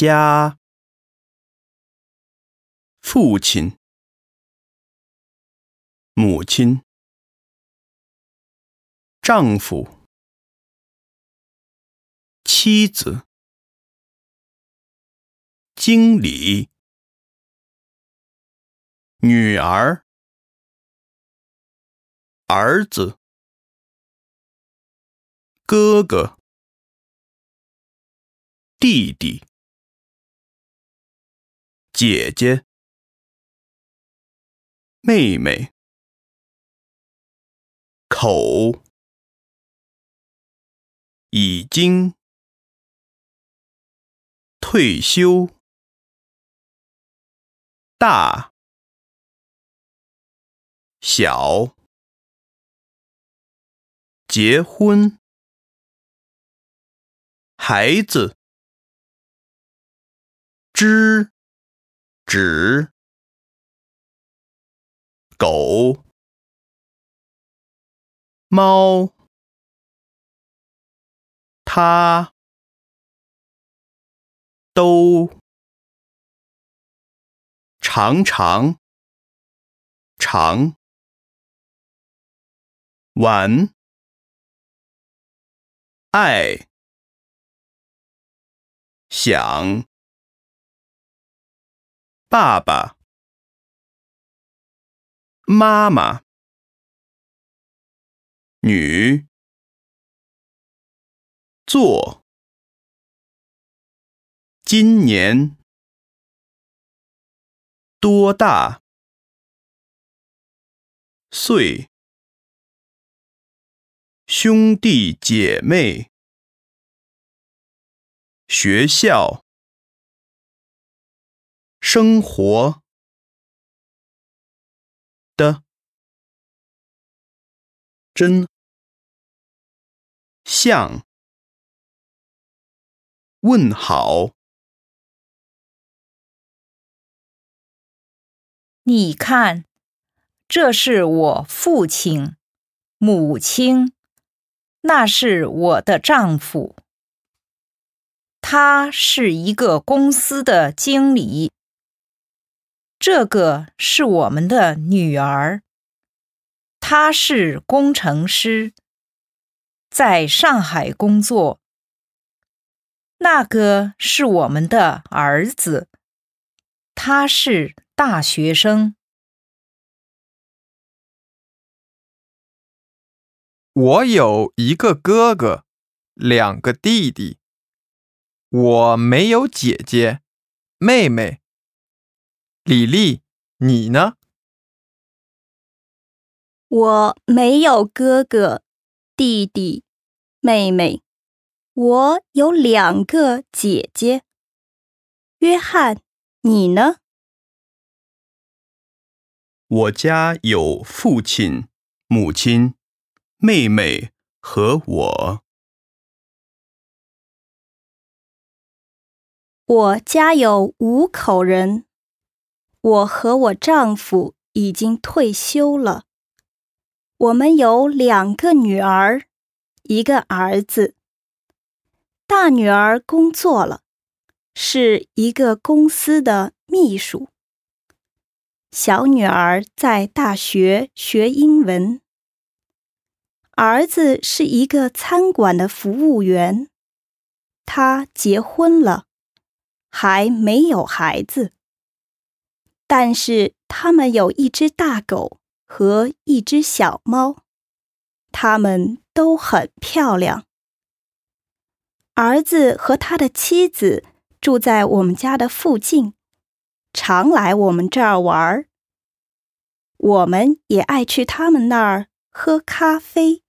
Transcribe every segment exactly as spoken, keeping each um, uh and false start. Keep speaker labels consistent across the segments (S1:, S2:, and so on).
S1: 家、父亲、母亲、丈夫、妻子、经理、女儿、儿子、哥哥、弟弟、姐姐、妹妹、口、已经、退休、大、小、结婚、孩子、知、指、狗、猫、他、都、常常、常、晚、爱、想、爸爸、妈妈、女、做、今年、多大、岁、兄弟姐妹、学校、生活的、真、像、问好。
S2: 你看，这是我父亲、母亲，那是我的丈夫。他是一个公司的经理。这个是我们的女儿，她是工程师，在上海工作。那个是我们的儿子，他是大学生。
S3: 我有一个哥哥，两个弟弟。我没有姐姐、妹妹。李丽，你呢？
S4: 我没有哥哥、弟弟、妹妹。我有两个姐姐。约翰，你呢？
S1: 我家有父亲、母亲、妹妹和我。
S4: 我家有五口人。我和我丈夫已经退休了。我们有两个女儿，一个儿子。大女儿工作了，是一个公司的秘书。小女儿在大学学英文。儿子是一个餐馆的服务员。他结婚了，还没有孩子。但是他们有一只大狗和一只小猫，它们都很漂亮。儿子和他的妻子住在我们家的附近，常来我们这儿玩。我们也爱去他们那儿喝咖啡。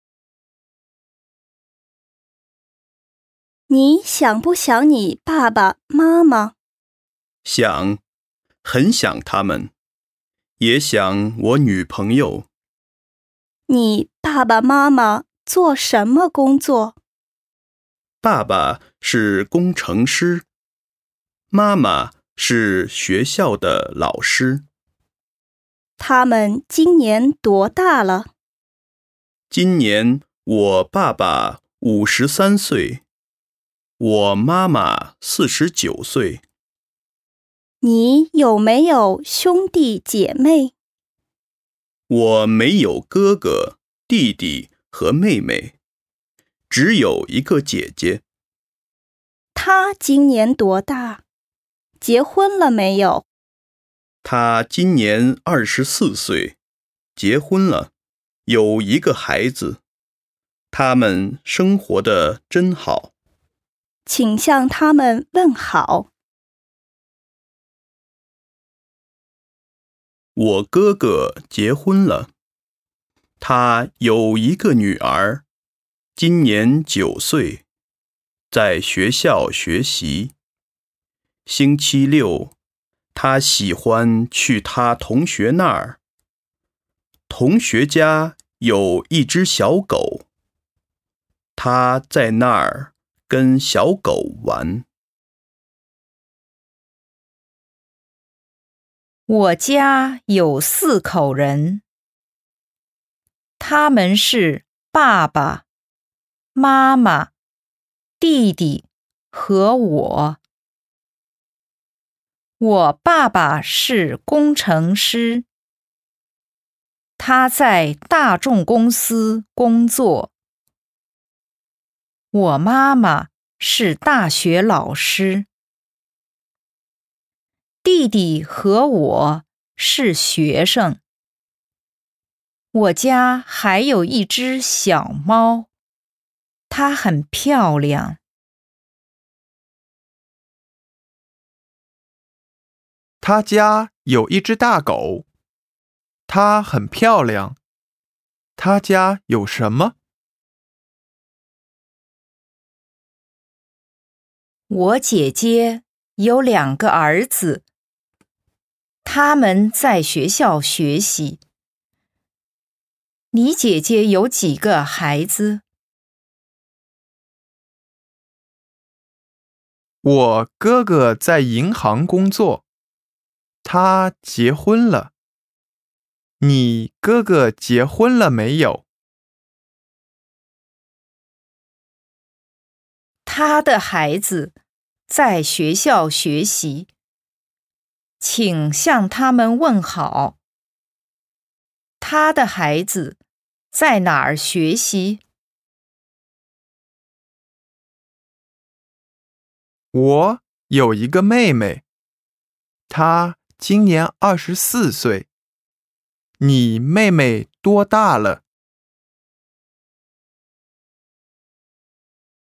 S4: 你想不想你爸爸妈妈？
S1: 想，很想他们，也想我女朋友。
S4: 你爸爸妈妈做什么工作？
S1: 爸爸是工程师，妈妈是学校的老师。
S4: 他们今年多大了？
S1: 今年我爸爸五十三岁， 我妈妈四十九岁。
S4: 你有没有兄弟姐妹？
S1: 我没有哥哥、弟弟和妹妹，只有一个姐姐。
S4: 她今年多大？结婚了没有？
S1: 她今年二十四岁，结婚了，有一个孩子。他们生活得真好。
S4: 请向他们问好。
S1: 我哥哥结婚了，他有一个女儿，今年九岁，在学校学习。星期六，他喜欢去他同学那儿。同学家有一只小狗，他在那儿跟小狗玩。
S2: 我家有四口人，他们是爸爸、妈妈、弟弟和我。我爸爸是工程师，他在大众公司工作。我妈妈是大学老师。弟弟和我是学生。我家还有一只小猫，它很漂亮。
S3: 他家有一只大狗，它很漂亮。他家有什么？
S2: 我姐姐有两个儿子，他们在学校学习。你姐姐有几个孩子？
S3: 我哥哥在银行工作，他结婚了。你哥哥结婚了没有？
S2: 他的孩子在学校学习，请向他们问好。他的孩子在哪儿学习？
S3: 我有一个妹妹，她今年二十四岁。你妹妹多大了？